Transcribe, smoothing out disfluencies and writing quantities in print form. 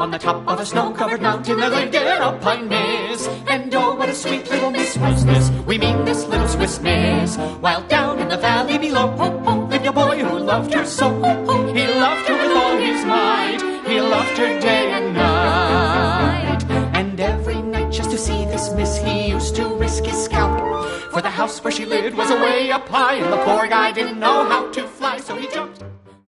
On the top of a snow-covered mountain there lived an alpine miss. And oh, what a sweet little miss was this. We mean this little Swiss miss. While down in the valley below, lived a boy who loved her so. He loved her with all his might. He loved her day and night. And every night just to see this miss, he used to risk his scalp. For the house where she lived was away up high, and the poor guy didn't know how to fly, so he jumped